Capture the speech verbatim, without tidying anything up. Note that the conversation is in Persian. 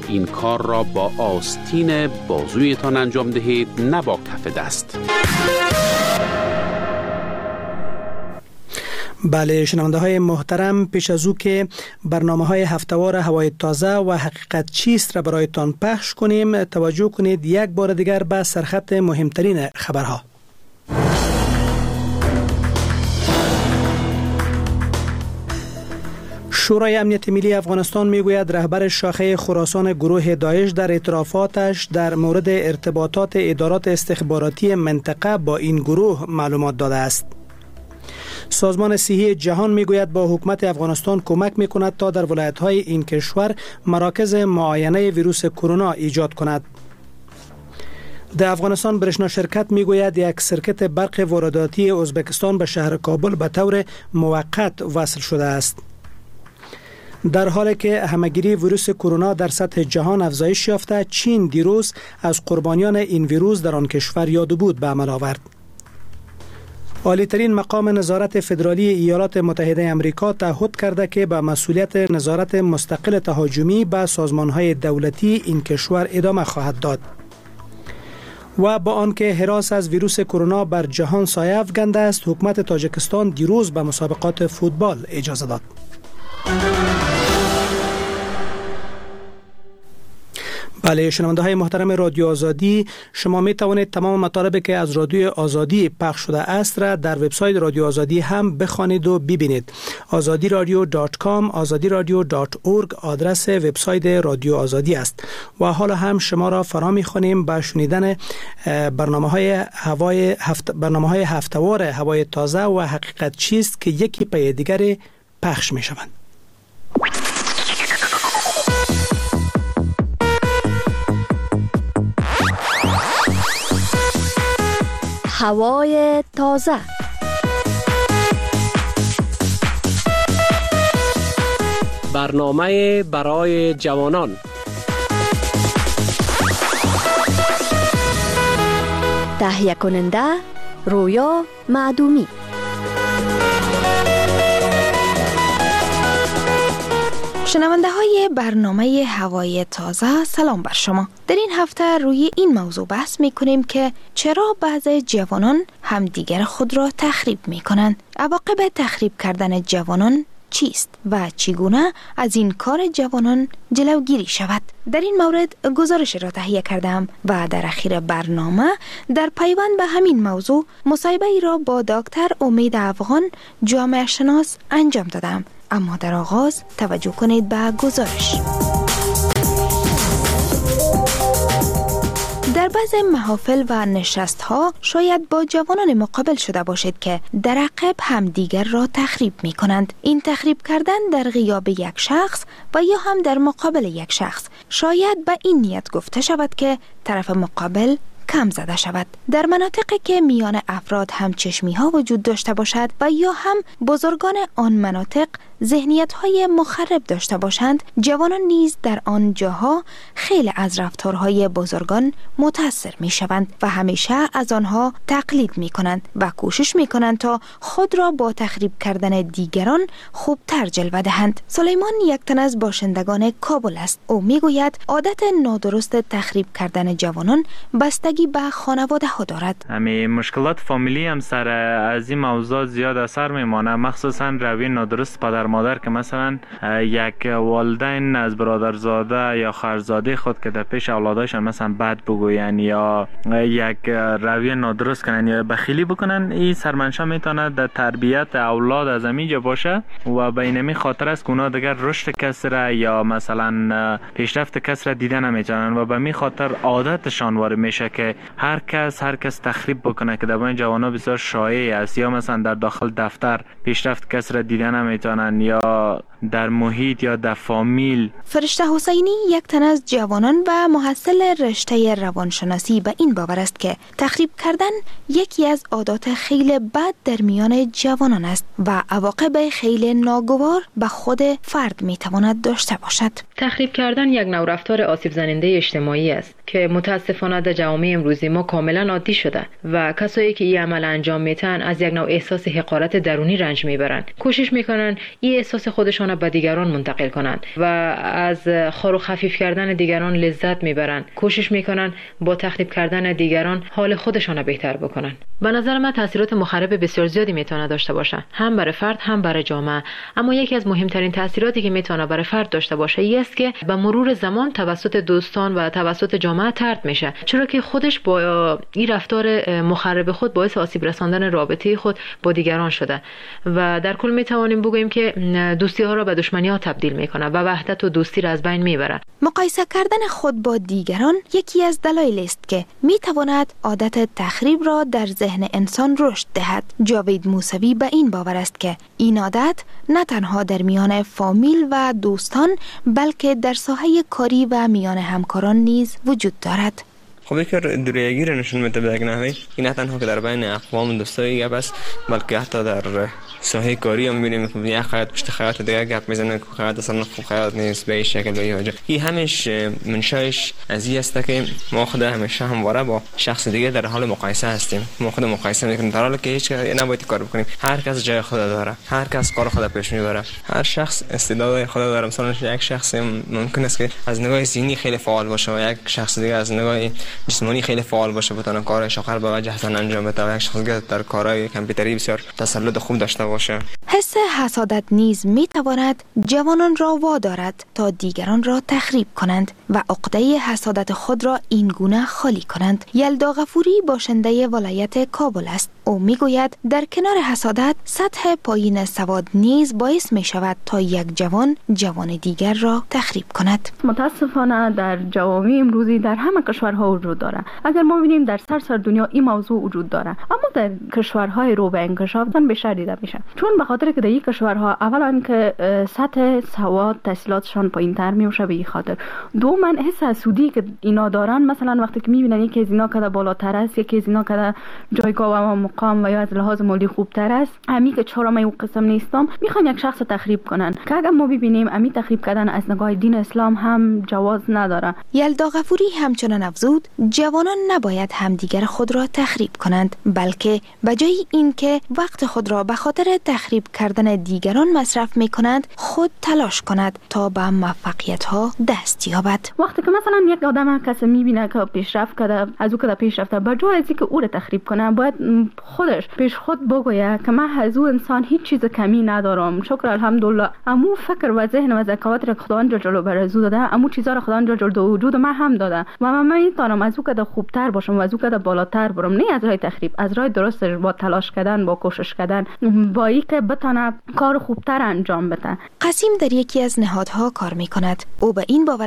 این کار را با آستین بازویتان انجام دهید، نه با کف دست. بله شنونده های محترم، پیش از او که برنامه های هفته‌وار هوای تازه و حقیقت چیست را برایتان پخش کنیم، توجه کنید یک بار دیگر به سرخط مهمترین خبرها. شورای امنیت ملی افغانستان میگوید رهبر شاخه خراسان گروه داعش در اعترافاتش در مورد ارتباطات ادارات استخباراتی منطقه با این گروه معلومات داده است. سازمان صحی جهان میگوید با حکومت افغانستان کمک میکند تا در ولایت‌های این کشور مراکز معاینه ویروس کرونا ایجاد کند. در افغانستان برشنا شرکت میگوید یک سرکت برق وارداتی ازبکستان به شهر کابل به طور موقت وصل شده است. در حالی که همهگیری ویروس کرونا در سطح جهان افزایش یافته، چین دیروز از قربانیان این ویروس در آن کشور یاد بود به عمل آورد. عالی‌ترین مقام نظارت فدرالی ایالات متحده آمریکا تعهد کرده که به مسئولیت نظارت مستقل تهاجمی به سازمان‌های دولتی این کشور ادامه خواهد داد. و با آنکه هراس از ویروس کرونا بر جهان سایه افکنده است، حکومت تاجیکستان دیروز به مسابقات فوتبال اجازه داد. بله شنونده های محترم رادیو آزادی، شما می توانید تمام مطالبی که از رادیو آزادی پخش شده است را در وبسایت رادیو آزادی هم بخوانید و ببینید. آزادی رادیو دات کام آزادی رادیو دات اورگ آدرس وبسایت رادیو آزادی است. و حالا هم شما را فرا می‌خوانیم به شنیدن برنامه‌های هوای هفت برنامه‌های هفته‌وار هوای تازه و حقیقت چیست که یکی پی دیگری پخش می‌شوند. هوای تازه. برنامه برای جوانان. تهیه کننده رویا معدومی. شنونده های برنامه هوای تازه، سلام بر شما. در این هفته روی این موضوع بحث می کنیم که چرا بعضی جوانان همدیگر خود را تخریب می کنند. عواقب تخریب کردن جوانان چیست و چگونه از این کار جوانان جلوگیری شود؟ در این مورد گزارش را تهیه کردم و در اخیر برنامه در پیوند به همین موضوع مصاحبه ای را با دکتر امید افغان جامعه شناس انجام دادم. اما در آغاز توجه کنید به گزارش. در بعض محافل و نشست ها شاید با جوانان مقابل شده باشید که در عقب همدیگر را تخریب می کنند. این تخریب کردن در غیاب یک شخص و یا هم در مقابل یک شخص شاید به این نیت گفته شود که طرف مقابل کم زده شود. در مناطقی که میان افراد هم چشمی ها وجود داشته باشد و یا هم بزرگان آن مناطق ذهنیت های مخرب داشته باشند، جوانان نیز در آن جاها خیلی از رفتارهای بزرگان متاثر می شوند و همیشه از آنها تقلید می کنند و کوشش می کنند تا خود را با تخریب کردن دیگران خوبتر جلوه دهند. سلیمان یک تن از باشندگان کابل است. او می گوید عادت نادرست تخریب کردن جوانان بستگی به خانواده ها دارد. همین مشکلات فامیلی هم سر از این موضوع زیاد اثر میمانه، مخصوصا روی نادرست پدر مادر که مثلا یک والدین از برادرزاده یا خواهرزاده خود که در پیش اولادشان مثلا بد بگوین یا یک روی نادرست کنن یا بخیلی بکنن، این سرمنشأ میتونه در تربیت اولاد از همینجا باشه و به این خاطر است که اونا دیگر رشد کس را یا مثلا پیشرفت کس را دیده نمیتونن و به می خاطر عادتشان وارد میشه که هر کس هر کس تخریب بکنه که در بین جوانا بسیار شایع است، یا مثلا در داخل دفتر پیشرفت کس را دیده نمیتونن یا در محیط یا در فامیل. فرشته حسینی یک تن از جوانان و محصل رشته روانشناسی به این باور است که تخریب کردن یکی از عادات خیلی بد در میان جوانان است و عواقب خیلی ناگوار به خود فرد میتواند داشته باشد. تخریب کردن یک نوع رفتار آسیب زننده اجتماعی است که متاسفانه در جامعه امروزی ما کاملا عادی شده و کسایی که این عمل انجام میتن از یک نوع احساس حقارت درونی رنج میبرند. کوشش میکنن این احساس خودشان خودشان به دیگران منتقل کنند و از خار و خفیف کردن دیگران لذت میبرند. کوشش میکنن با تخریب کردن دیگران حال خودشان بهتر بکنن. به نظر من تاثیرات مخرب بسیار زیادی میتونه داشته باشه، هم برای فرد هم برای جامعه. اما یکی از مهمترین تاثیراتی که میتونه برای فرد داشته باشه این است که به مرور زمان توسط دوستان و توسط جامعه طرد میشه، چرا که خودش با این رفتار مخرب خود باعث آسیب رساندن رابطه خود با دیگران شده و در کل میتوانیم بگوییم که دوستی ها را به دشمنی ها تبدیل میکنه و وحدت و دوستی را از بین میبره. مقایسه کردن خود با دیگران یکی از دلایل است که میتواند عادت تخریب را در ذهن انسان رشد دهد. جاوید موسوی به این باور است که این عادت نه تنها در میان فامیل و دوستان بلکه در ساحه کاری و میان همکاران نیز وجود دارد. خب یک دوریگی را نشون میده به یک نحوی. این نه تنها که در بین اقوام و دوستایی گپ است، بلکه حتی در ساحه کاری هم می‌بینیم که یک خیاط پشت خیاط دیگه گپ میزنه که خیاط اصلا خوب خیاط نیست به این شکل به این وجه. این همش منشأش از این است که ما خود همیشه همواره با شخص دیگه در حال مقایسه هستیم. ما خود مقایسه می‌کنیم در حالی که هیچ نباید کار بکنیم. هر کس جای خود داره، هر کس کار خود پیش میبره، هر شخص استعداد خود داره. مثلا یک شخص ممکن است که از نگاه ذهنی خیلی فعال باشه و یک شخص دیگه از نگاه جسمانی خیلی فعال باشه، بتونه کارش آخر به وجه حسن انجام بده و یک شخص دیگه در کارهای کامپیوتری بسیار تسلط خوب داشته باشه. حس حسادت نیز می تواند جوانان را وادارد تا دیگران را تخریب کنند و عقده حسادت خود را این گونه خالی کنند. یلدا غفوری باشنده ولایت کابل است. او می گوید در کنار حسادت سطح پایین سواد نیز باعث می شود تا یک جوان جوان دیگر را تخریب کند. متاسفانه در جوامع امروزی در همه کشورها وجود داره. اگر ما ببینیم در سراسر دنیا این موضوع وجود داره، اما در کشورهای رو به انکشاف بیشتر دیده میشه، چون به خاطر که در این کشورها اولا که سطح سواد تحصیلاتشان پایین‌تر میشه، به این خاطر دوما حس حسودی که اینا دارن، مثلا وقتی که میبینن یکی از اینا کده بالاتر است، یکی از اینا کده جایگاه و مقام و یا از لحاظ مالی خوبتر است، امی که چرا من اون قسم نیستم، میخوان یک شخص تخریب کنن که اگر ما ببینیم امی تخریب کردن از نگاه دین اسلام هم جواز نداره. یلدا غفوری همچنان افزود جوانان نباید همدیگر خود را تخریب کنند، بلکه بجای اینکه وقت خود را به خاطر تخریب کردن دیگران مصرف میکنند، خود تلاش کند تا به موفقیت ها دست یابد. وقتی که مثلا یک آدم کسی میبینه که پیشرفت کرده، از او که پیشرفته، بجای از اینکه او را تخریب کنه، باید خودش پیش خود بگوید که من از او انسان هیچ چیز کمی ندارم، شکر الحمدلله، امو فکر و ذهن و ذکاوت را خداوند جل جلاله بر از او داده، امو چیزا را خداوند جل جلاله وجود من هم داده و من میتونم از او که خوبتر باشم و از او که بالاتر برم، نه از راه تخریب، از راه درستش، با تلاش کردن، با کوشش کردن، با اینکه بتونه کار خوبتر انجام بده. قاسم در یکی از نهادها کار میکند. او به این باور